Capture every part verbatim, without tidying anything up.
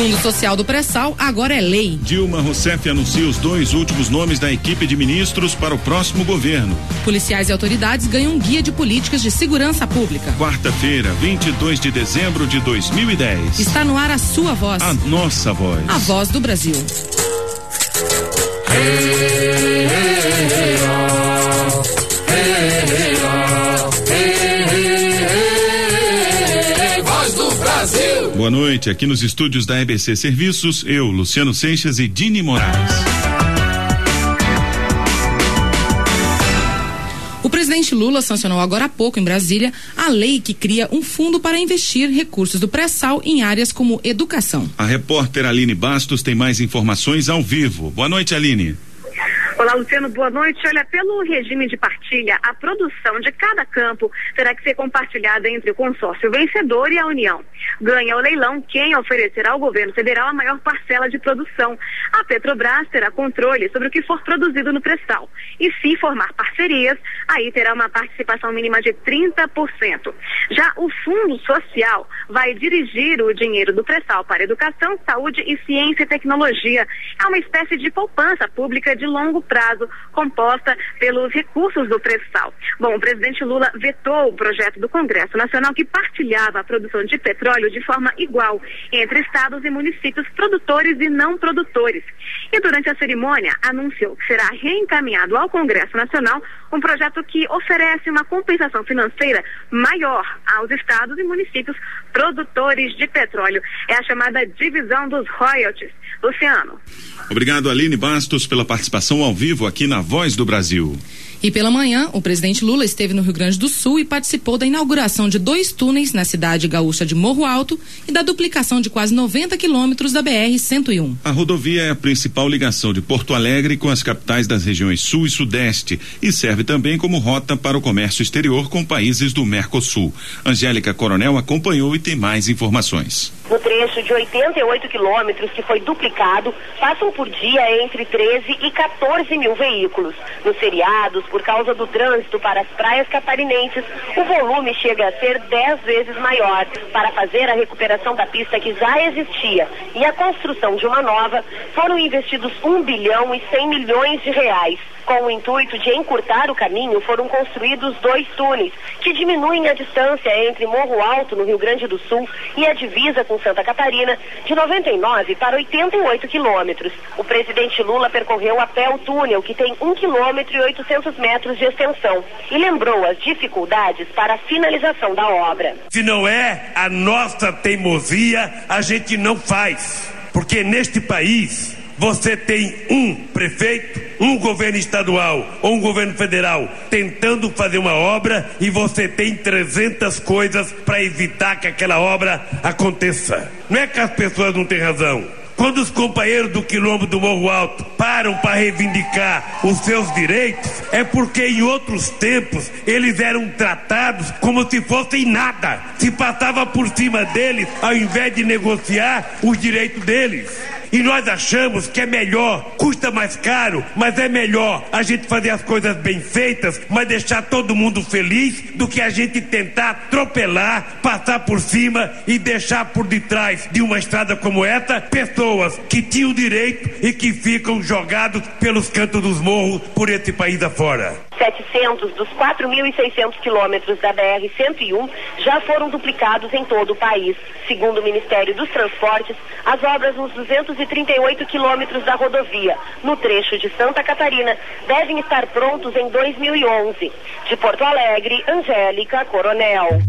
Fundo Social do Pré-Sal agora é lei. Dilma Rousseff anuncia os dois últimos nomes da equipe de ministros para o próximo governo. Policiais e autoridades ganham um guia de políticas de segurança pública. Quarta-feira, vinte e dois de dezembro de dois mil e dez. Está no ar a sua voz. A nossa voz. A voz do Brasil. Hey, hey, hey, oh. Hey, hey, oh. Hey, hey, hey, voz do Brasil. Boa noite, aqui nos estúdios da E B C Serviços, eu, Luciano Seixas e Dini Moraes. O presidente Lula sancionou agora há pouco em Brasília a lei que cria um fundo para investir recursos do pré-sal em áreas como educação. A repórter Aline Bastos tem mais informações ao vivo. Boa noite, Aline. Olá, Luciano, boa noite. Olha, pelo regime de partilha, a produção de cada campo terá que ser compartilhada entre o consórcio vencedor e a União. Ganha o leilão quem oferecerá ao governo federal a maior parcela de produção. A Petrobras terá controle sobre o que for produzido no pré-sal. E se formar parcerias, aí terá uma participação mínima de trinta por cento. Já o Fundo Social vai dirigir o dinheiro do pré-sal para educação, saúde e ciência e tecnologia. É uma espécie de poupança pública de longo prazo, composta pelos recursos do pré-sal. Bom, o presidente Lula vetou o projeto do Congresso Nacional que partilhava a produção de petróleo de forma igual entre estados e municípios produtores e não produtores. E durante a cerimônia anunciou que será reencaminhado ao Congresso Nacional um projeto que oferece uma compensação financeira maior aos estados e municípios produtores de petróleo. É a chamada divisão dos royalties. Luciano. Obrigado, Aline Bastos, pela participação ao vivo aqui na Voz do Brasil. E pela manhã, o presidente Lula esteve no Rio Grande do Sul e participou da inauguração de dois túneis na cidade gaúcha de Morro Alto e da duplicação de quase noventa quilômetros da B R cento e um. A rodovia é a principal ligação de Porto Alegre com as capitais das regiões Sul e Sudeste e serve também como rota para o comércio exterior com países do Mercosul. Angélica Coronel acompanhou e tem mais informações. No trecho de oitenta e oito quilômetros que foi duplicado, passam por dia entre treze e quatorze mil veículos. Nos feriados, por causa do trânsito para as praias catarinenses, o volume chega a ser dez vezes maior. Para fazer a recuperação da pista que já existia e a construção de uma nova, foram investidos um bilhão e cem milhões de reais. Com o intuito de encurtar o caminho, foram construídos dois túneis, que diminuem a distância entre Morro Alto, no Rio Grande do Sul, e a divisa com Santa Catarina, de noventa e nove para oitenta e oito quilômetros. O presidente Lula percorreu a pé o túnel, que tem um quilômetro e oitocentos metros de extensão, e lembrou as dificuldades para a finalização da obra. Se não é a nossa teimosia, a gente não faz, porque neste país você tem um prefeito, um governo estadual ou um governo federal tentando fazer uma obra e você tem trezentas coisas para evitar que aquela obra aconteça. Não é que as pessoas não têm razão. Quando os companheiros do quilombo do Morro Alto param para reivindicar os seus direitos, é porque em outros tempos eles eram tratados como se fossem nada. Se passava por cima deles ao invés de negociar os direitos deles. E nós achamos que é melhor, custa mais caro, mas é melhor a gente fazer as coisas bem feitas, mas deixar todo mundo feliz, do que a gente tentar atropelar, passar por cima e deixar por detrás de uma estrada como essa, pessoas que tinham direito e que ficam jogados pelos cantos dos morros por esse país afora. setecentos dos quatro mil e seiscentos quilômetros da B R cento e um já foram duplicados em todo o país. Segundo o Ministério dos Transportes, as obras nos duzentos e trinta e oito quilômetros da rodovia, no trecho de Santa Catarina, devem estar prontos em dois mil e onze. De Porto Alegre, Angélica Coronel.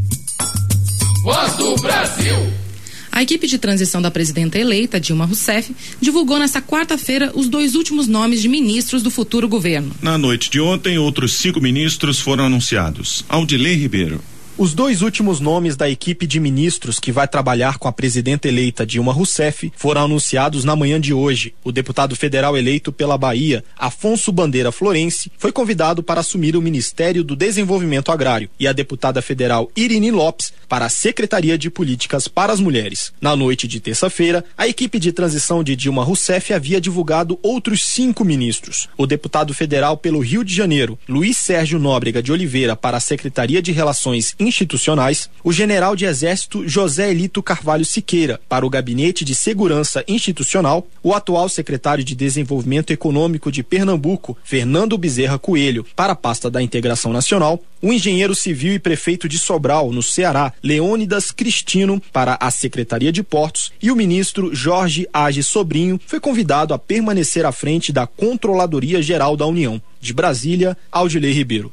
Voz do Brasil. A equipe de transição da presidenta eleita, Dilma Rousseff, divulgou nesta quarta-feira os dois últimos nomes de ministros do futuro governo. Na noite de ontem, outros cinco ministros foram anunciados. Aldilei Ribeiro. Os dois últimos nomes da equipe de ministros que vai trabalhar com a presidenta eleita Dilma Rousseff foram anunciados na manhã de hoje. O deputado federal eleito pela Bahia, Afonso Bandeira Florense, foi convidado para assumir o Ministério do Desenvolvimento Agrário e a deputada federal Irine Lopes para a Secretaria de Políticas para as Mulheres. Na noite de terça-feira, a equipe de transição de Dilma Rousseff havia divulgado outros cinco ministros. O deputado federal pelo Rio de Janeiro, Luiz Sérgio Nóbrega de Oliveira, para a Secretaria de Relações institucionais, o general de Exército José Elito Carvalho Siqueira para o Gabinete de Segurança Institucional, o atual secretário de Desenvolvimento Econômico de Pernambuco, Fernando Bezerra Coelho, para a pasta da Integração Nacional, o engenheiro civil e prefeito de Sobral, no Ceará, Leônidas Cristino, para a Secretaria de Portos, e o ministro Jorge Age Sobrinho foi convidado a permanecer à frente da Controladoria Geral da União. De Brasília, Audilei Ribeiro.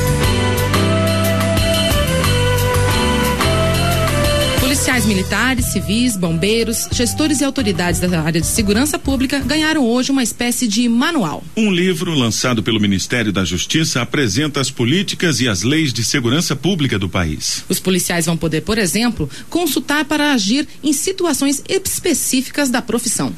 Policiais militares, civis, bombeiros, gestores e autoridades da área de segurança pública ganharam hoje uma espécie de manual. Um livro lançado pelo Ministério da Justiça apresenta as políticas e as leis de segurança pública do país. Os policiais vão poder, por exemplo, consultar para agir em situações específicas da profissão.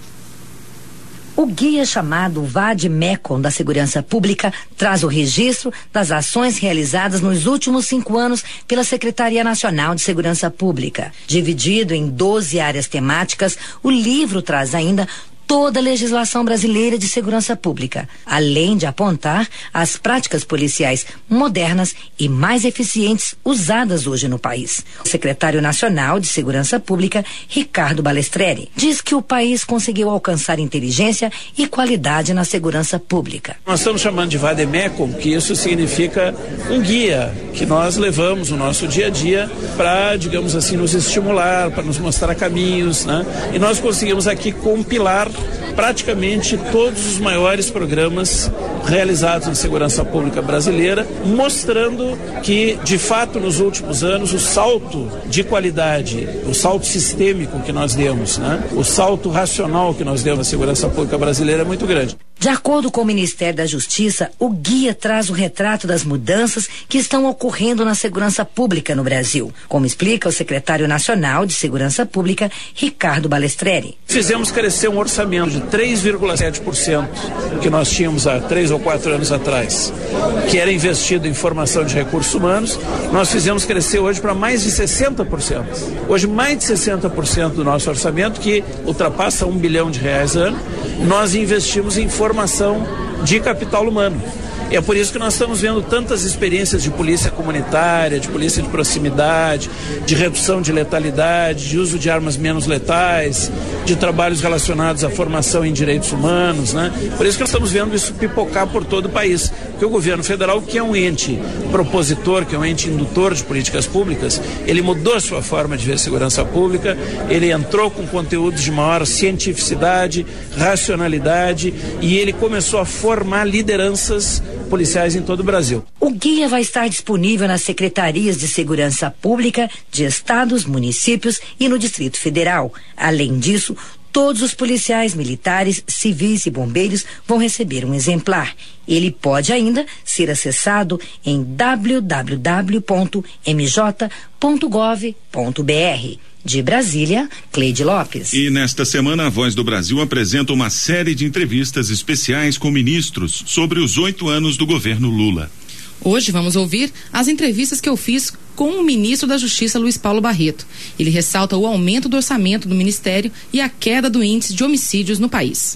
O guia chamado Vade-Mecum da Segurança Pública traz o registro das ações realizadas nos últimos cinco anos pela Secretaria Nacional de Segurança Pública. Dividido em doze áreas temáticas, o livro traz ainda toda a legislação brasileira de segurança pública, além de apontar as práticas policiais modernas e mais eficientes usadas hoje no país. O secretário nacional de Segurança Pública, Ricardo Balestreri, diz que o país conseguiu alcançar inteligência e qualidade na segurança pública. Nós estamos chamando de Vade-Mecum, que isso significa um guia que nós levamos no nosso dia a dia para, digamos assim, nos estimular, para nos mostrar caminhos, né? E nós conseguimos aqui compilar praticamente todos os maiores programas realizados na segurança pública brasileira, mostrando que, de fato, nos últimos anos, o salto de qualidade, o salto sistêmico que nós demos, né? O salto racional que nós demos na segurança pública brasileira é muito grande. De acordo com o Ministério da Justiça, o guia traz o retrato das mudanças que estão ocorrendo na segurança pública no Brasil, como explica o secretário nacional de Segurança Pública, Ricardo Balestreri. Fizemos crescer um orçamento de três vírgula sete por cento que nós tínhamos há três ou quatro anos atrás, que era investido em formação de recursos humanos. Nós fizemos crescer hoje para mais de sessenta por cento. Hoje, mais de sessenta por cento do nosso orçamento, que ultrapassa um bilhão de reais ano, nós investimos em formação formação de capital humano. E é por isso que nós estamos vendo tantas experiências de polícia comunitária, de polícia de proximidade, de redução de letalidade, de uso de armas menos letais, de trabalhos relacionados à formação em direitos humanos, né? Por isso que nós estamos vendo isso pipocar por todo o país. Porque o governo federal, que é um ente propositor, que é um ente indutor de políticas públicas, ele mudou a sua forma de ver segurança pública, ele entrou com conteúdos de maior cientificidade, racionalidade, e ele começou a formar lideranças policiais em todo o Brasil. O guia vai estar disponível nas secretarias de segurança pública de estados, municípios e no Distrito Federal. Além disso, todos os policiais militares, civis e bombeiros vão receber um exemplar. Ele pode ainda ser acessado em w w w ponto m j ponto gov ponto b r. De Brasília, Cleide Lopes. E nesta semana, a Voz do Brasil apresenta uma série de entrevistas especiais com ministros sobre os oito anos do governo Lula. Hoje vamos ouvir as entrevistas que eu fiz com o ministro da Justiça, Luiz Paulo Barreto. Ele ressalta o aumento do orçamento do ministério e a queda do índice de homicídios no país.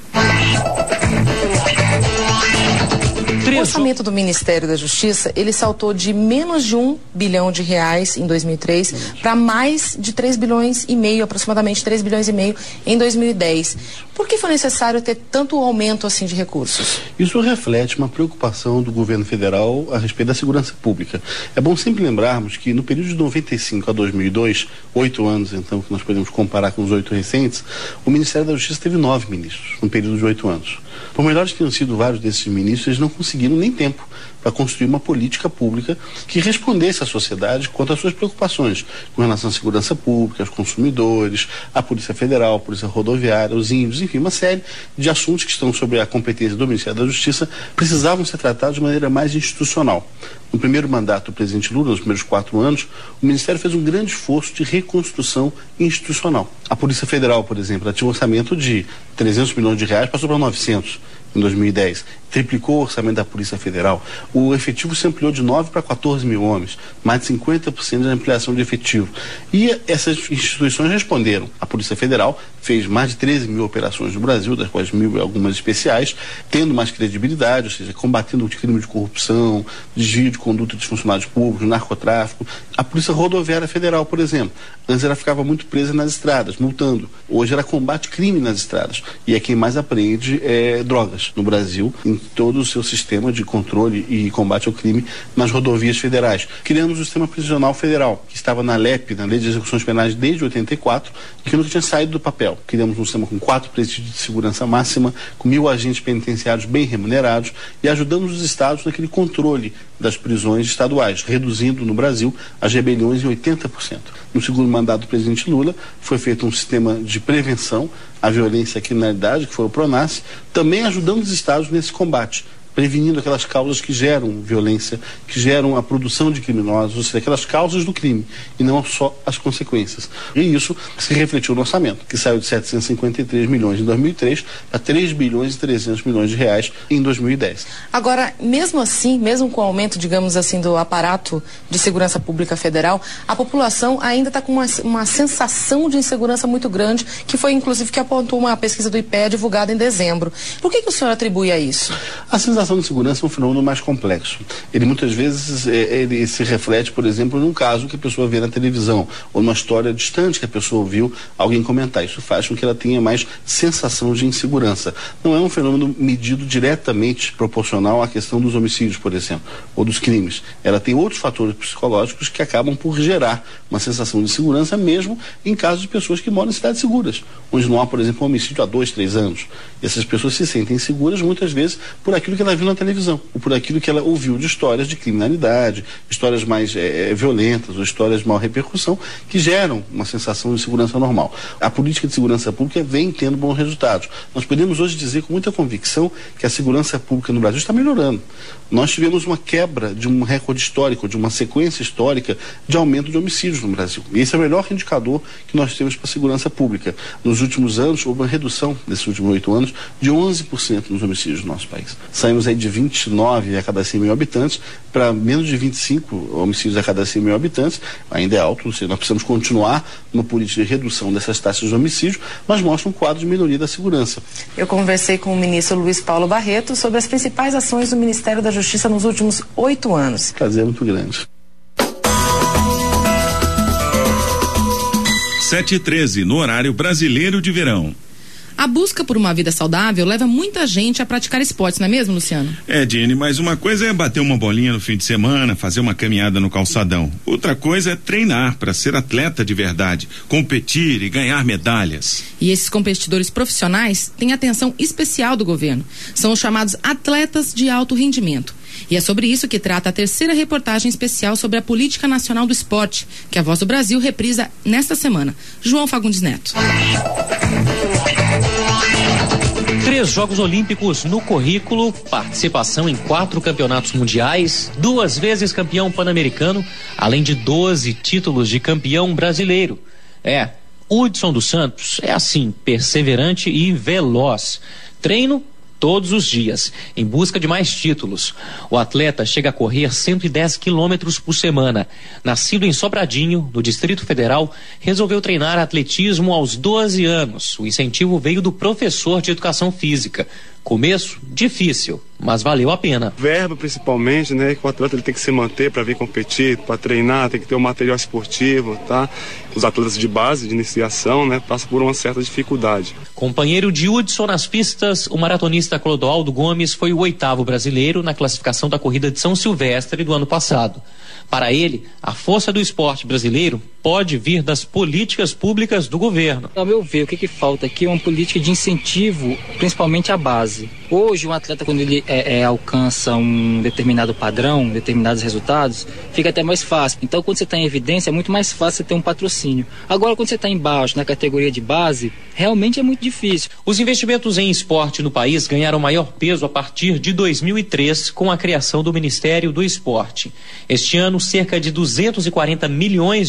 O orçamento do Ministério da Justiça, ele saltou de menos de um bilhão de reais em dois mil e três para mais de três bilhões e meio, aproximadamente três bilhões e meio em dois mil e dez. Por que foi necessário ter tanto aumento assim de recursos? Isso reflete uma preocupação do governo federal a respeito da segurança pública. É bom sempre lembrarmos que no período de noventa e cinco a dois mil e dois, oito anos então, que nós podemos comparar com os oito recentes, o Ministério da Justiça teve nove ministros no período de oito anos. Por melhores que tenham sido vários desses ministros, eles não conseguiram nem tempo para construir uma política pública que respondesse à sociedade quanto às suas preocupações com relação à segurança pública, aos consumidores, à Polícia Federal, à Polícia Rodoviária, os índios, enfim, uma série de assuntos que estão sob a competência do Ministério da Justiça precisavam ser tratados de maneira mais institucional. No primeiro mandato do presidente Lula, nos primeiros quatro anos, o Ministério fez um grande esforço de reconstrução institucional. A Polícia Federal, por exemplo, ela tinha um orçamento de trezentos milhões de reais, passou para novecentos em dois mil e dez. triplicou o orçamento da Polícia Federal. O efetivo se ampliou de nove para quatorze mil homens, mais de cinquenta por cento de ampliação de efetivo. E essas instituições responderam. A Polícia Federal fez mais de treze mil operações no Brasil, das quais mil e algumas especiais, tendo mais credibilidade, ou seja, combatendo o crime de corrupção, desvio de conduta dos funcionários públicos, narcotráfico. A Polícia Rodoviária Federal, por exemplo, antes ela ficava muito presa nas estradas, multando. Hoje ela combate crime nas estradas. E é quem mais apreende é, drogas no Brasil, em todo o seu sistema de controle e combate ao crime nas rodovias federais. Criamos o Sistema Prisional Federal, que estava na L E P, na Lei de Execuções Penais, desde oitenta e quatro, e que nunca tinha saído do papel. Criamos um sistema com quatro presídios de segurança máxima, com mil agentes penitenciários bem remunerados, e ajudamos os estados naquele controle das prisões estaduais, reduzindo no Brasil as rebeliões em oitenta por cento. No segundo mandato do presidente Lula, foi feito um sistema de prevenção à violência e à criminalidade, que foi o PRONASSE, também ajudando os estados nesse combate, prevenindo aquelas causas que geram violência, que geram a produção de criminosos, ou seja, aquelas causas do crime, e não só as consequências. E isso se refletiu no orçamento, que saiu de setecentos e cinquenta e três milhões em dois mil e três para três bilhões e trezentos milhões de reais em dois mil e dez. Agora, mesmo assim, mesmo com o aumento, digamos assim, do aparato de segurança pública federal, a população ainda está com uma, uma sensação de insegurança muito grande, que foi inclusive que apontou uma pesquisa do I P E A divulgada em dezembro. Por que que o senhor atribui a isso? A sensação de segurança é um fenômeno mais complexo. Ele muitas vezes é, ele se reflete, por exemplo, num caso que a pessoa vê na televisão, ou numa história distante que a pessoa ouviu alguém comentar. Isso faz com que ela tenha mais sensação de insegurança. Não é um fenômeno medido diretamente proporcional à questão dos homicídios, por exemplo, ou dos crimes. Ela tem outros fatores psicológicos que acabam por gerar uma sensação de segurança, mesmo em casos de pessoas que moram em cidades seguras, onde não há, por exemplo, um homicídio há dois, três anos. E essas pessoas se sentem seguras muitas vezes por aquilo que ela viu na televisão, ou por aquilo que ela ouviu de histórias de criminalidade, histórias mais é, violentas, ou histórias de maior repercussão, que geram uma sensação de segurança normal. A política de segurança pública vem tendo bons resultados. Nós podemos hoje dizer com muita convicção que a segurança pública no Brasil está melhorando. Nós tivemos uma quebra de um recorde histórico, de uma sequência histórica de aumento de homicídios no Brasil. E esse é o melhor indicador que nós temos para a segurança pública. Nos últimos anos, houve uma redução, nesses últimos oito anos, de onze por cento nos homicídios do nosso país. Saímos aí de vinte e nove a cada cem mil habitantes para menos de vinte e cinco homicídios a cada cem mil habitantes. Ainda é alto, ou seja, nós precisamos continuar numa política de redução dessas taxas de homicídio, mas mostra um quadro de melhoria da segurança. Eu conversei com o ministro Luiz Paulo Barreto sobre as principais ações do Ministério da Justiça nos últimos oito anos. Prazer muito grande. sete e treze, no horário brasileiro de verão. A busca por uma vida saudável leva muita gente a praticar esportes, não é mesmo, Luciano? É, Jenny, mas uma coisa é bater uma bolinha no fim de semana, fazer uma caminhada no calçadão. Outra coisa é treinar para ser atleta de verdade, competir e ganhar medalhas. E esses competidores profissionais têm atenção especial do governo. São os chamados atletas de alto rendimento. E é sobre isso que trata a terceira reportagem especial sobre a Política Nacional do Esporte, que a Voz do Brasil reprisa nesta semana. João Fagundes Neto. Três Jogos Olímpicos no currículo, participação em quatro campeonatos mundiais, duas vezes campeão pan-americano, além de doze títulos de campeão brasileiro. É, Hudson dos Santos é assim, perseverante e veloz. Treino todos os dias, em busca de mais títulos. O atleta chega a correr cento e dez quilômetros por semana. Nascido em Sobradinho, no Distrito Federal, resolveu treinar atletismo aos doze anos. O incentivo veio do professor de educação física. Começo difícil, mas valeu a pena. Verba principalmente, né, que o atleta ele tem que se manter para vir competir, para treinar, tem que ter um material esportivo, tá? Os atletas de base, de iniciação, né, passam por uma certa dificuldade. Companheiro de Hudson nas pistas, o maratonista Clodoaldo Gomes foi o oitavo brasileiro na classificação da corrida de São Silvestre do ano passado. Para ele, a força do esporte brasileiro pode vir das políticas públicas do governo. Ao meu ver, o que, que falta aqui é uma política de incentivo, principalmente à base. Hoje, um atleta, quando ele é, é, alcança um determinado padrão, determinados resultados, fica até mais fácil. Então, quando você está em evidência, é muito mais fácil você ter um patrocínio. Agora, quando você está embaixo, na categoria de base, realmente é muito difícil. Os investimentos em esporte no país ganharam maior peso a partir de dois mil e três, com a criação do Ministério do Esporte. Este ano, cerca de duzentos e quarenta milhões de reais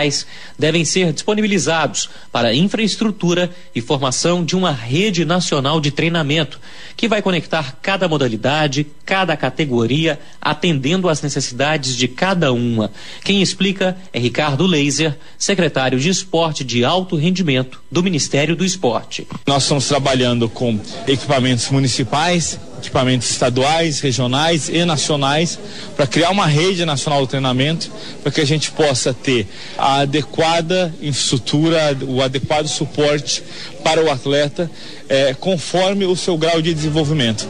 reais devem ser disponibilizados para infraestrutura e formação de uma rede nacional de treinamento, que vai conectar cada modalidade, cada categoria, atendendo às necessidades de cada uma. Quem explica é Ricardo Leiser, secretário de Esporte de Alto Rendimento do Ministério do Esporte. Nós estamos trabalhando com equipamentos municipais, equipamentos estaduais, regionais e nacionais, para criar uma rede nacional de treinamento, para que a gente possa ter a adequada infraestrutura, o adequado suporte para o atleta, eh, conforme o seu grau de desenvolvimento.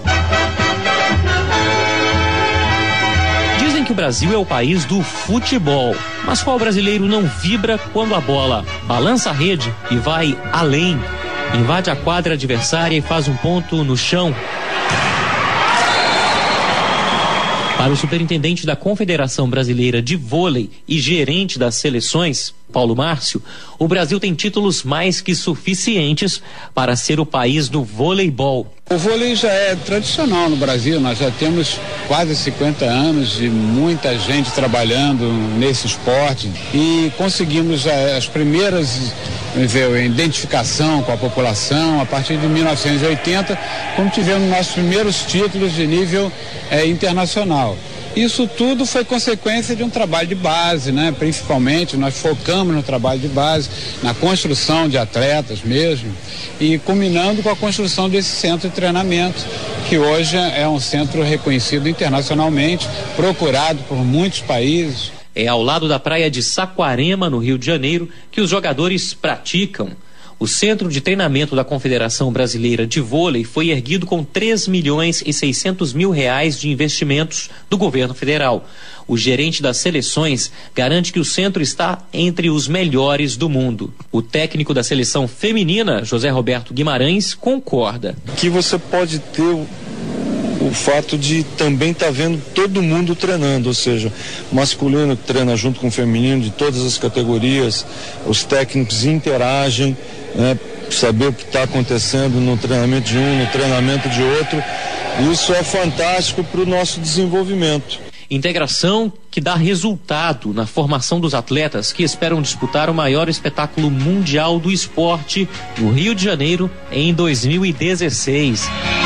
Dizem que o Brasil é o país do futebol, mas qual brasileiro não vibra quando a bola balança a rede e vai além, invade a quadra adversária e faz um ponto no chão? Para o superintendente da Confederação Brasileira de Vôlei e gerente das seleções, Paulo Márcio, o Brasil tem títulos mais que suficientes para ser o país do voleibol. O vôlei já é tradicional no Brasil, nós já temos quase cinquenta anos de muita gente trabalhando nesse esporte e conseguimos as primeiras a identificação com a população a partir de mil novecentos e oitenta, quando tivemos nossos primeiros títulos de nível é, internacional. Isso tudo foi consequência de um trabalho de base, né? Principalmente nós focamos no trabalho de base, na construção de atletas mesmo, e culminando com a construção desse centro de treinamento, que hoje é um centro reconhecido internacionalmente, procurado por muitos países. É ao lado da praia de Saquarema, no Rio de Janeiro, que os jogadores praticam. O Centro de Treinamento da Confederação Brasileira de Vôlei foi erguido com três milhões e seiscentos mil reais de investimentos do governo federal. O gerente das seleções garante que o centro está entre os melhores do mundo. O técnico da seleção feminina, José Roberto Guimarães, concorda. Que você pode ter o, o fato de também estar tá vendo todo mundo treinando, ou seja, masculino que treina junto com o feminino de todas as categorias, os técnicos interagem, né, saber o que está acontecendo no treinamento de um, no treinamento de outro. Isso é fantástico para o nosso desenvolvimento. Integração que dá resultado na formação dos atletas que esperam disputar o maior espetáculo mundial do esporte no Rio de Janeiro em dois mil e dezesseis.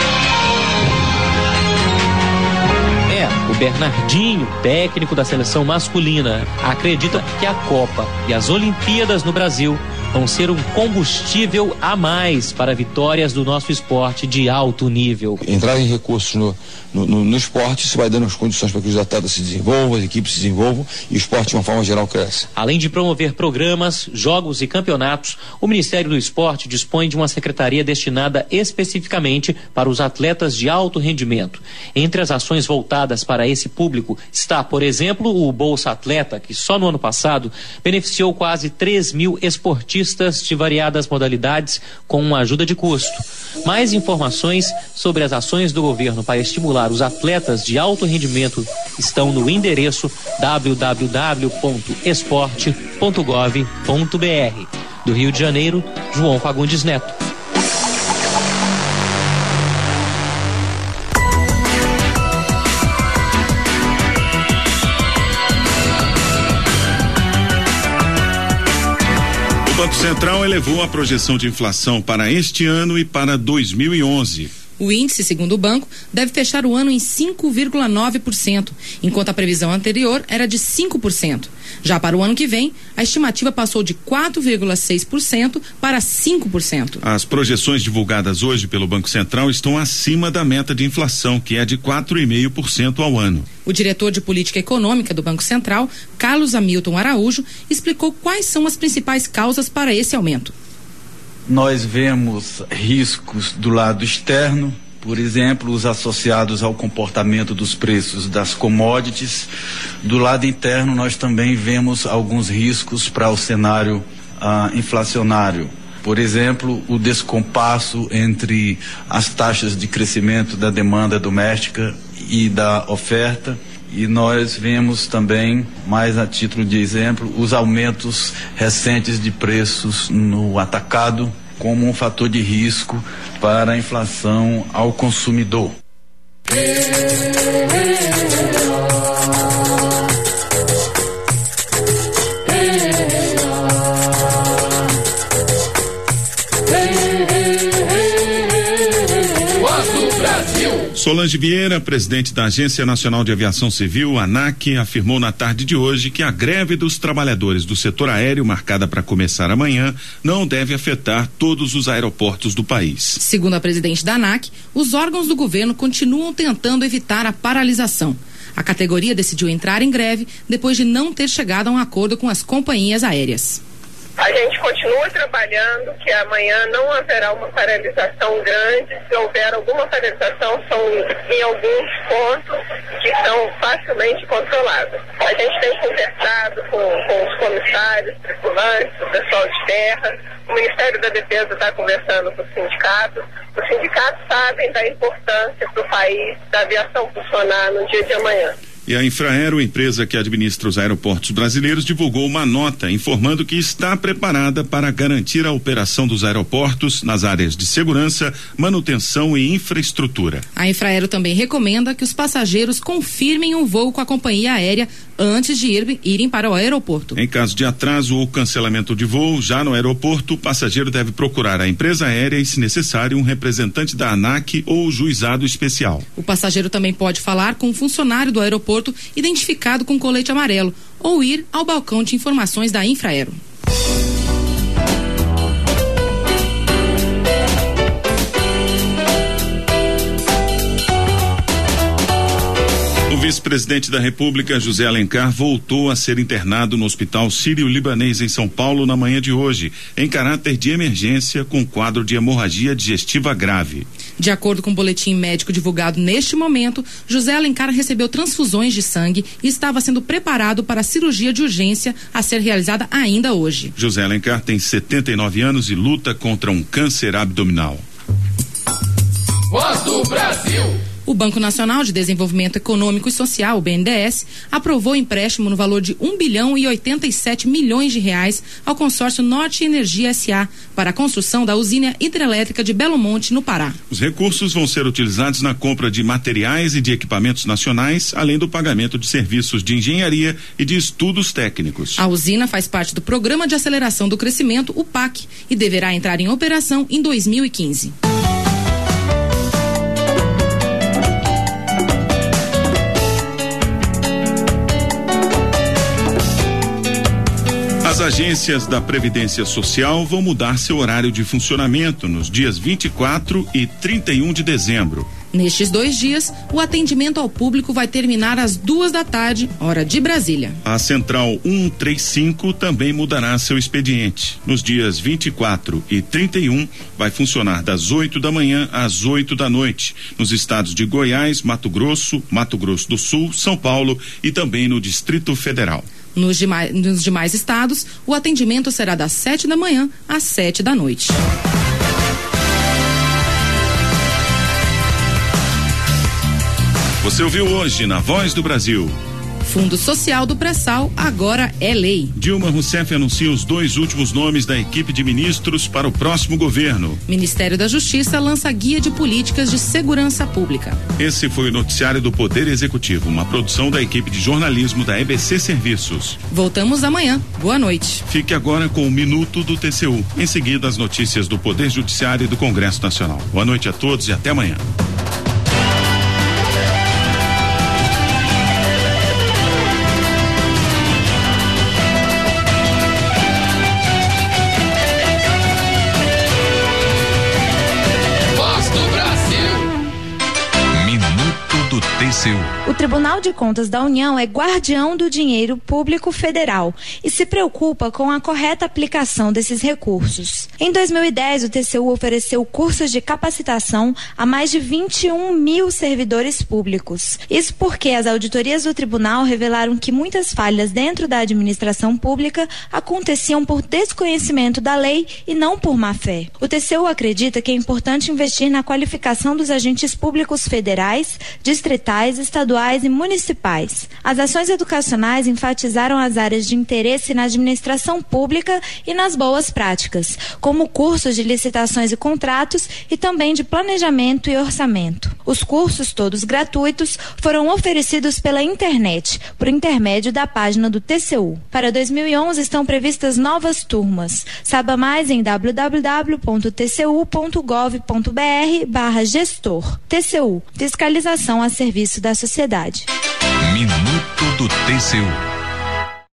É, o Bernardinho, técnico da seleção masculina, acredita que a Copa e as Olimpíadas no Brasil vão ser um combustível a mais para vitórias do nosso esporte de alto nível. Entrar em recursos no, no, no, no esporte, isso vai dando as condições para que os atletas se desenvolvam, as equipes se desenvolvam e o esporte de uma forma geral cresce. Além de promover programas, jogos e campeonatos, o Ministério do Esporte dispõe de uma secretaria destinada especificamente para os atletas de alto rendimento. Entre as ações voltadas para esse público está, por exemplo, o Bolsa Atleta, que só no ano passado beneficiou quase três mil esportistas de variadas modalidades com uma ajuda de custo. Mais informações sobre as ações do governo para estimular os atletas de alto rendimento estão no endereço w w w ponto esporte ponto gov ponto b r. Do Rio de Janeiro, João Fagundes Neto. O Banco Central elevou a projeção de inflação para este ano e para dois mil e onze. O índice, segundo o banco, deve fechar o ano em cinco vírgula nove por cento, enquanto a previsão anterior era de cinco por cento. Já para o ano que vem, a estimativa passou de quatro vírgula seis por cento para cinco por cento. As projeções divulgadas hoje pelo Banco Central estão acima da meta de inflação, que é de quatro vírgula cinco por cento ao ano. O diretor de política econômica do Banco Central, Carlos Hamilton Araújo, explicou quais são as principais causas para esse aumento. Nós vemos riscos do lado externo, por exemplo, os associados ao comportamento dos preços das commodities. Do lado interno, nós também vemos alguns riscos para o cenário ah, inflacionário. Por exemplo, o descompasso entre as taxas de crescimento da demanda doméstica e da oferta. E nós vemos também, mais a título de exemplo, os aumentos recentes de preços no atacado como um fator de risco para a inflação ao consumidor. Solange Vieira, presidente da Agência Nacional de Aviação Civil, ANAC, afirmou na tarde de hoje que a greve dos trabalhadores do setor aéreo, marcada para começar amanhã, não deve afetar todos os aeroportos do país. Segundo a presidente da ANAC, os órgãos do governo continuam tentando evitar a paralisação. A categoria decidiu entrar em greve depois de não ter chegado a um acordo com as companhias aéreas. A gente continua trabalhando que amanhã não haverá uma paralisação grande. Se houver alguma paralisação, são em alguns pontos que são facilmente controlados. A gente tem conversado com, com os comissários, tripulantes, o pessoal de terra. O Ministério da Defesa está conversando com os sindicatos. Os sindicatos sabem da importância para o país da aviação funcionar no dia de amanhã. E a Infraero, empresa que administra os aeroportos brasileiros, divulgou uma nota informando que está preparada para garantir a operação dos aeroportos nas áreas de segurança, manutenção e infraestrutura. A Infraero também recomenda que os passageiros confirmem um voo com a companhia aérea antes de ir, irem para o aeroporto. Em caso de atraso ou cancelamento de voo, já no aeroporto, o passageiro deve procurar a empresa aérea e, se necessário, um representante da ANAC ou juizado especial. O passageiro também pode falar com um funcionário do aeroporto identificado com colete amarelo ou ir ao balcão de informações da Infraero. O vice-presidente da República, José Alencar, voltou a ser internado no Hospital Sírio-Libanês em São Paulo na manhã de hoje, em caráter de emergência com quadro de hemorragia digestiva grave. De acordo com o boletim médico divulgado neste momento, José Alencar recebeu transfusões de sangue e estava sendo preparado para a cirurgia de urgência a ser realizada ainda hoje. José Alencar tem setenta e nove anos e luta contra um câncer abdominal. Voz do Brasil. O Banco Nacional de Desenvolvimento Econômico e Social, o B N D E S, aprovou empréstimo no valor de um bilhão e oitenta e sete milhões de reais ao consórcio Norte Energia S A para a construção da usina hidrelétrica de Belo Monte, no Pará. Os recursos vão ser utilizados na compra de materiais e de equipamentos nacionais, além do pagamento de serviços de engenharia e de estudos técnicos. A usina faz parte do Programa de Aceleração do Crescimento, o P A C, e deverá entrar em operação em dois mil e quinze. As agências da Previdência Social vão mudar seu horário de funcionamento nos dias vinte e quatro e trinta e um de dezembro. Nestes dois dias, o atendimento ao público vai terminar às duas da tarde, hora de Brasília. A Central cento e trinta e cinco também mudará seu expediente. Nos dias vinte e quatro e trinta e um, vai funcionar das oito da manhã às oito da noite, nos estados de Goiás, Mato Grosso, Mato Grosso do Sul, São Paulo e também no Distrito Federal. Nos demais, nos demais estados, o atendimento será das sete da manhã às sete da noite. Você ouviu hoje na Voz do Brasil. Fundo Social do Pré-Sal agora é lei. Dilma Rousseff anuncia os dois últimos nomes da equipe de ministros para o próximo governo. Ministério da Justiça lança guia de políticas de segurança pública. Esse foi o noticiário do Poder Executivo, uma produção da equipe de jornalismo da E B C Serviços. Voltamos amanhã. Boa noite. Fique agora com o Minuto do T C U. Em seguida, as notícias do Poder Judiciário e do Congresso Nacional. Boa noite a todos e até amanhã. O Tribunal de Contas da União é guardião do dinheiro público federal e se preocupa com a correta aplicação desses recursos. Em dois mil e dez, o T C U ofereceu cursos de capacitação a mais de vinte e um mil servidores públicos. Isso porque as auditorias do tribunal revelaram que muitas falhas dentro da administração pública aconteciam por desconhecimento da lei e não por má fé. O T C U acredita que é importante investir na qualificação dos agentes públicos federais, distritais federais, estaduais e municipais. As ações educacionais enfatizaram as áreas de interesse na administração pública e nas boas práticas, como cursos de licitações e contratos e também de planejamento e orçamento. Os cursos, todos gratuitos, foram oferecidos pela internet, por intermédio da página do T C U. Para dois mil e onze estão previstas novas turmas. Saiba mais em w w w ponto t c u ponto gov ponto b r barra gestor. T C U, fiscalização a serviço da sociedade. Minuto do T C U.